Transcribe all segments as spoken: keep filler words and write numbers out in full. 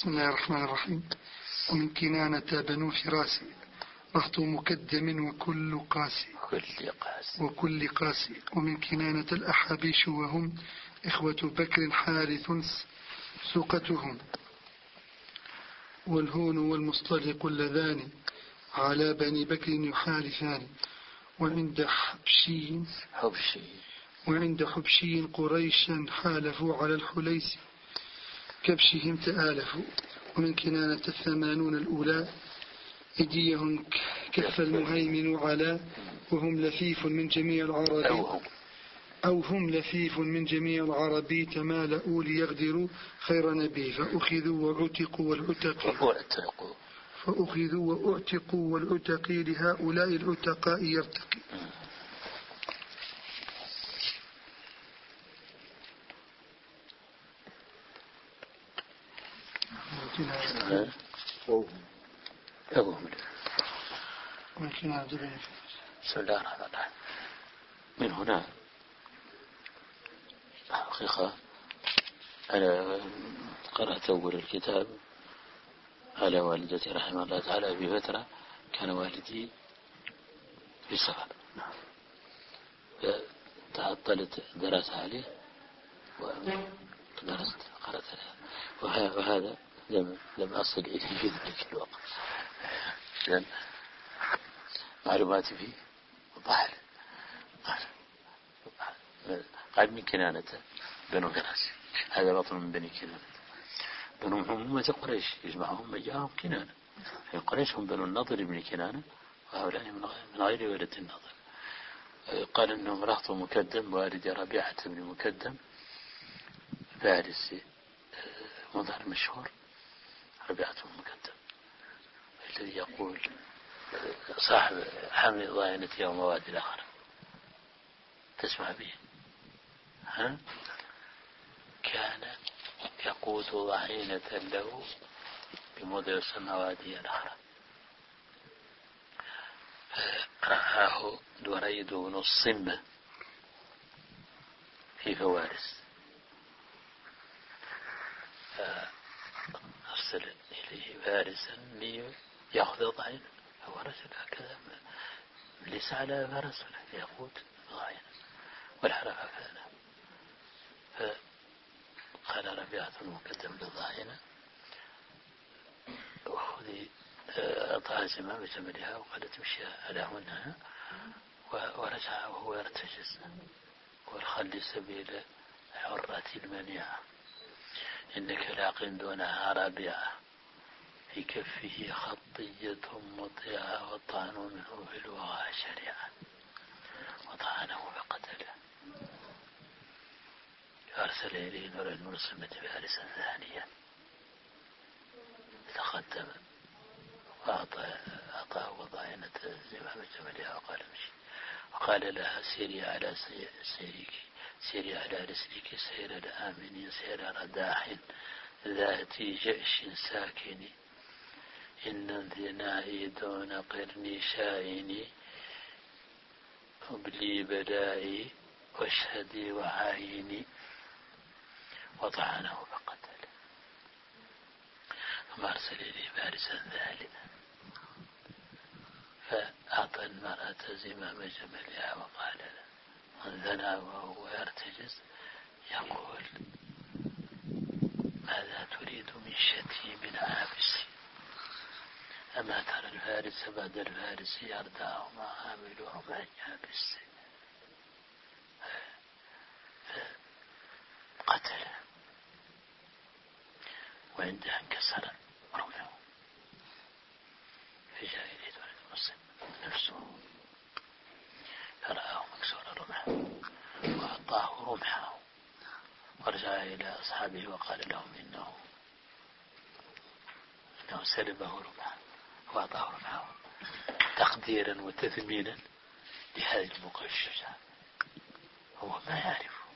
بسم الله الرحمن الرحيم. ومن كنانة بنو حراس رهط مكدم وكل قاسي كل قاسي وكل قاسي. ومن كنانة الأحابيش وهم إخوة بكر حارث سوقتهم. والهون والمصطلق اللذان على بني بكر يحالفان. وعند حبشي حبشي وعند حبشي قريشا حالفوا على الحليس كبشهم تآلفوا. ومن كنانة الثمانون الأولى إديهم كف المهيمن على وهم لفيف من جميع العرب أو هم لفيف من جميع العرب تمالأوا ليغدروا خير نبي فأخذوا وعتقوا والعتق فأخذوا وأعتقوا والعتق لهؤلاء العتقاء يرتقي. بسم الله الرحمن الرحيم. من هنا حقيقة أنا قرأت أول الكتاب على والدتي رحمه الله تعالى بفترة كان والدي في سفر فتعطلت دراسة عليه ودرست قرأت عليه وهذا لم, لم أصل إليه في ذلك الوقت لأن معلوماتي فيه ضحل. قال من كنانة بنو حراس هذا بطن من بني كنانة. بنو أمة قريش يجمعهم مجاهم كنانة. في قريش هم بنو النضر بن كنانة وهؤلاء من غير ولد النضر. قال أنهم رهط مكدم والد ربيعة بن مكدم فارس مظهر مشهور ربيعة بن مكدم الذي يقول صاحب حمل ضائنة يوم وادي الآخر تسمع به ها؟ كان يقود ضعينة له بموضع يسمى وادي الآخر فرآه دريد بن الصمة في فوارس فأرسل إليه فارسا ليأخذ ضعينة. هو رجل هكذا ليس على فرس ولكن يقود ضعينة والحرف هكذا. فقال ربيعة المقدم بالضعينة وخذي أعطاها زمام جملها وقالت امشي على هنا ورجع وهو يرتجز والخلي سبيل حرة المنيعة إنك لاق دونها ربيعة في كفه خطية مطيعة وطعن منه في الوغى شريعة وطعنه فقتله. أرسل إليه نور المرسمة بارسا ثانيا تقدم وأعطاه وضعينة زمام جملها وقال امشي وقال لها سيري على سيرك سيري على رسلك سير الآمنين سير رداح ذات جأش ساكن إن انثنائي دون قرني شائني أبلي بدائي واشهدي وعايني وطعنه فقتل. ثم أرسل إليه فارسا ثالثا فأعطى المرأة زمام جملها وقال له انثنى وهو يرتجز يقول ماذا تريد من شتيم عابس أما ترى الفارس بعد الفارس يرداه ما عامله من يابس قتل وعنده انكسر رمحه في جاهلية ولد المسلم نفسه فرآه مكسور رمحه وأعطاه رمحه ورجع إلى أصحابه وقال لهم إنه إنه سلبه رمحه وأعطاه رمحه تقديرا وتثمينا لهذه الموقف الشجاع. هو ما يعرفه.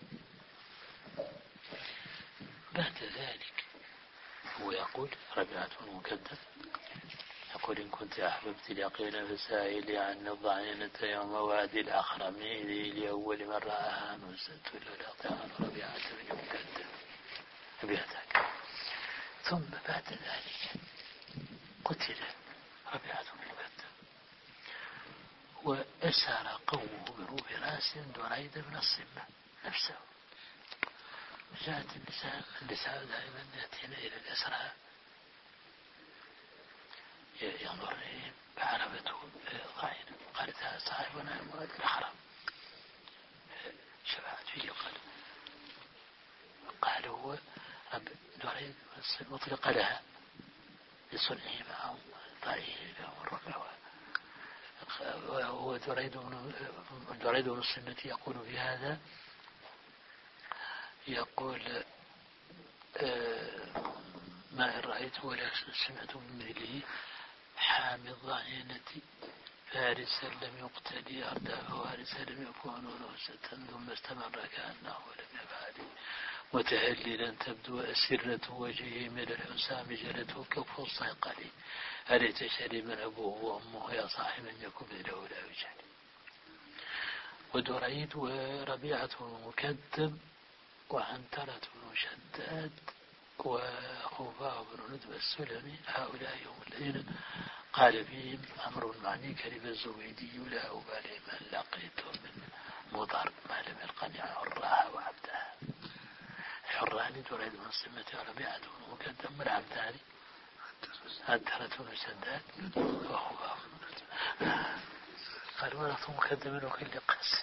بعد ذلك هو يقول ربيعة المكدم يقول إن كنت أحببت اليقين فسائلي عن الضعينة يوم وادي الأخرمين لأول من رآها نزلت للأطعان ربيعة بن مكدم. ربيعتك ثم بعد ذلك قتل ربيعة بن مكدم وأسر قومه بنو فراس دريد بن الصمة نفسه. جاءت النساء النساء دائما يأتين إلى الأسرى ينظر إليهم فعرفته ضعينا قالت هذا صاحبنا المراد الحرام شفعت فيه قال قال هو رب دريد مطلق لها لصنعه معهم ضعيف والرفع وهو دريد بن الصمة يقول في هذا يقول ما إن رأيت ولا سمعت من مثله حامي الضعينة فارسا لم يقتل أردى فوارسا لم يكون نوسة ثم استمر كأنه لم يفعل متهللا تبدو أسرة وجهه من الحسام جلته كف الصيقل أليت شريما أبوه وأمه يا صاحب من يكون له لا يجهل. ودريد وربيعة مكدم وعنترة بن شداد وخوفاء بن ندب السلمي هؤلاء هم الذين قال فيهم عمرو المعني كلب الزبيدي لا أبالي من لقيته من مضر ما لم يلقني حراها وعبدها. الحراني دريد بن الصمة وربيعة بن مكدم والعبدان عنترة بن شداد وخوفاء بن ندب. قال ورث مكدم وكل قس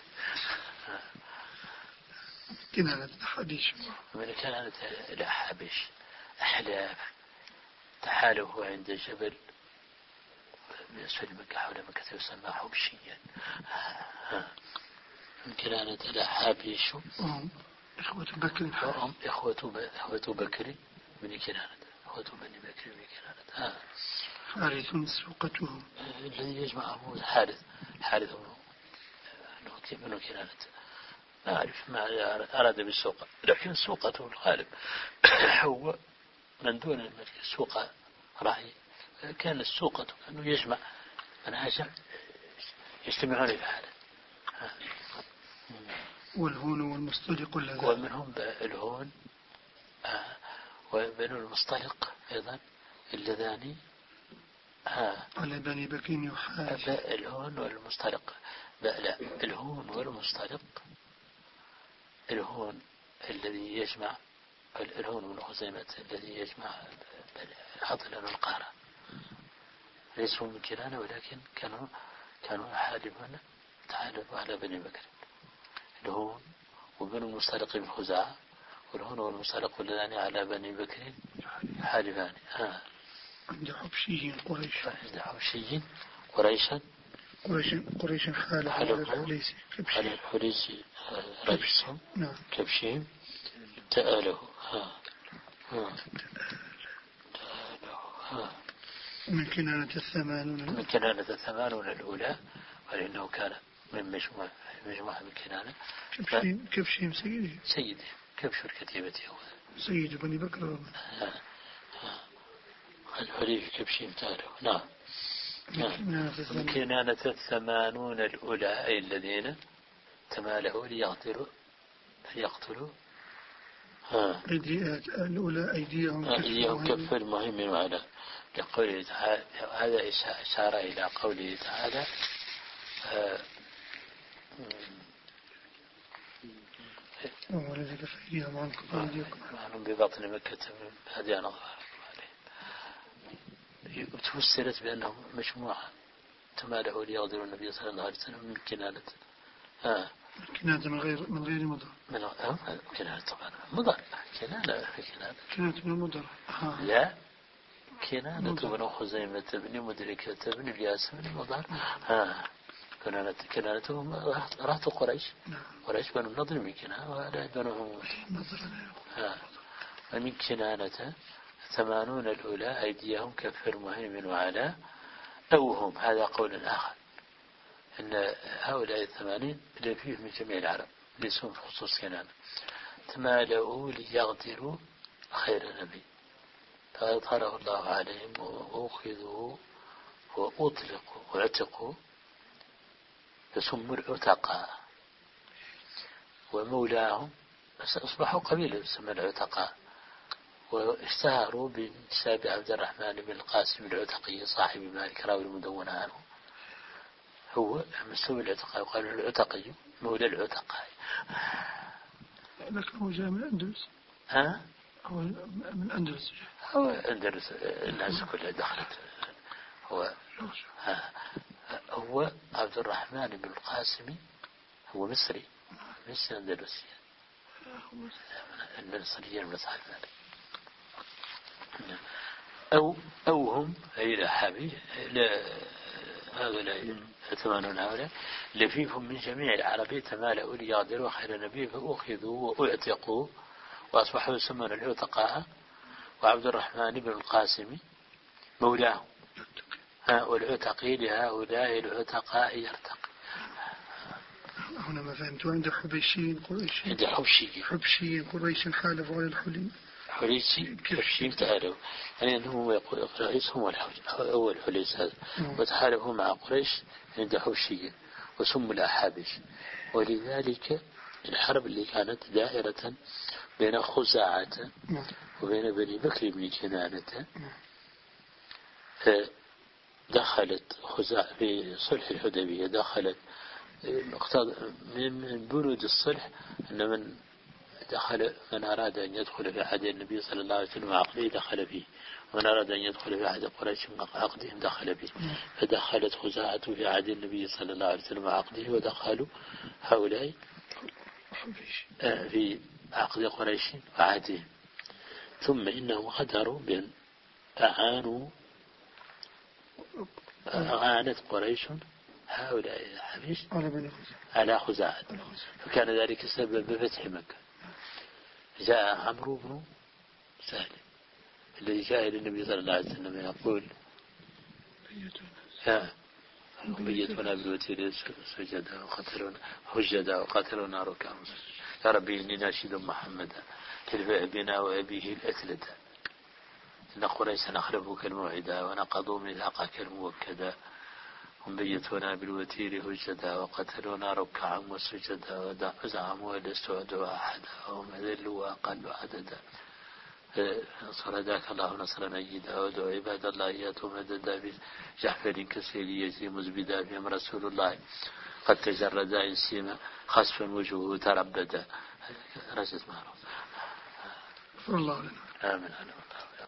كنانة الحديث من كانت الأحابش أحلاف تحالفوا عند جبل من أسفل مكة حول مكة يسمى حبشيا. من كانت الأحابش إخوة بكر هم إخوة إخوة بكر من كنانة إخوة بني بكر من كنانة. حارث سوقتهم الذي يجمعه حارث حارث من كنانة ما أعرف ما أراد بالسوق لكن سوقته الغالب هو من دون الملك السوق رأي كان السوقة أنه يجمع من هاجم يجتمعون في هذا. والهون والمصطلق اللذان ومنهم الهون وبنو المصطلق أيضا اللذان على بني بكر يحاج الهون والمصطلق لا الهون والمصطلق الهون الذي يجمع الهون من خزيمة الذي يجمع عضلا القارة ليسوا من كنانة ولكن كانوا كانوا حالفون تعالوا على بني بكر. الهون وبنو المصطلق بن خزاعة والهون والمصطلق اللذان على بني بكر حالفان. ها عند حبشي قريش عند حبشي قريشا قريش قريش حالف على الحليسي على الحليسي رئيسهم نعم كبشهم تآله. ها ها ها من كنانة الثمانون من كنانة الثمانون الأولى ولأنه كان من مجموعة مجموعة من كنانة. كبشهم كبشهم سيدي سيدي كبش الكتيبة هو سيد بني بكر. الحليف كبشهم تآله. نعم. من كنانة الثمانون الأولى أي الذين تمالوا ليقتلوا ليقتلوا أيديات الأولى أيديهم أيديهم كف المهم وعلى لقوله تعالى. هذا إشارة إلى قوله تعالى ولذلك فأيديهم عنكم عنهم ببطن مكة هذه أنا تفسرت بأنهم مجموعة تمالوا ليغدروا النبي صلى الله عليه وسلم من كنانة ها كنانة من غير من غير مضر من كنانة طبعا مضر كنانة كنانة كنانة من مضر لا كنانة بن خزيمة بن مدركة بن الياس بن مضر. ها كنانة كنانة رات قريش قريش بنو النضر من كنانة ولا بنو ها ومن كنانة ثمانون الأولى أيديهم كف المهيمن وعلى أو هم. هذا قول آخر أن هؤلاء الثمانين اللي فيه من جميع العرب ليسوا في خصوص كنانة تمالؤوا ليغدروا خير النبي فأظهره الله عليهم وأخذوا وأطلقوا واعتقوا فسموا العتقاء ومولاهم أصبحوا قبيلة يسمى العتقاء واشتهروا بانتساب عبد الرحمن بن القاسم العتقي صاحب مالك راوي المدونة عنه. هو مسلم العتقي وقال العتقي مولى العتقاء. لكن هو جاء من الأندلس. ها؟ هو من الأندلس. هو أندلس الناس كلها دخلت. هو هو عبد الرحمن بن القاسم هو مصري مش أندلسي. المصريين من أصحاب مالك. أو أو هم أي الأحابي لا هؤلاء ثمانون هؤلاء لفيف من جميع العربية تمالأوا ليغادروا خير النبي فأخذوا وأعتقوا وأصبحوا يسمون العتقاء. وعبد الرحمن بن القاسم مولاه والعتقي لهؤلاء العتقاء يرتقي. هنا ما فهمت. عند حبشيين قريشين عند حبشيين حبشيين قريش حالفوا على الحلي حليسي حبشيين تعالوا يعني أنهم يقول قريش هم أول حليس هذا وتحالفوا مع قريش عند حبشيين وسموا الأحابش. ولذلك الحرب اللي كانت دائرة بين خزاعة وبين بني بكر بن كنانة دخلت خزاعة في صلح الحديبية دخلت من بنود الصلح أن من دخل من أراد أن يدخل في عهد النبي صلى الله عليه وسلم عقده دخل فيه ومن أراد أن يدخل في عهد قريش عقدهم دخل فيه. فدخلت خزاعة في عهد النبي صلى الله عليه وسلم عقده ودخلوا هؤلاء في عقد قريش وعهدهم. ثم إنهم غدروا بأن أعانوا أعانت قريش هؤلاء الحبيش على خزاعة فكان ذلك سبب بفتح مكة. جاء عمرو بن سهل الذي جاء إلى النبي صلى الله عليه وسلم يقول بيتنا بالوتير سجدا وقتلونا هجدا وقتلونا ركعا يا ربي إني ناشد محمدا تلفع بنا وأبيه الأثلة إن قريشا نخلفك الموعدا ونقضوا ميثاقك الموكدا هم بيتنا بالوتير هجدا وقتلونا ركعا وسجدا وزعموا لست أدعو أحدا وهم ذلوا وأقلوا عددا نصر ذاك الله نصرا نجدا ودعو عباد الله ياتوا مددا بجحفل كسير يجري مزبدا بهم رسول الله قد تجرد إنسيما خسفا وجهه تربدا رجت معروف. الله آمين.